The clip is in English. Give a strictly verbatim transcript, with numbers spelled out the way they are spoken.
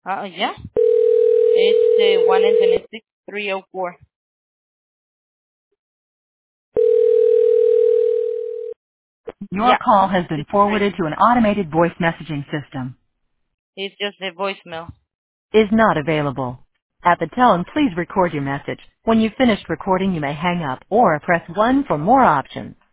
Uh, yeah. It's the one ending in six three oh four. Your Yeah. call Uh-huh. has This been is forwarded Tracy. to an automated voice messaging system. It's just a voicemail. Is not available. At the tone, please record your message. When you've finished recording, you may hang up or press one for more options.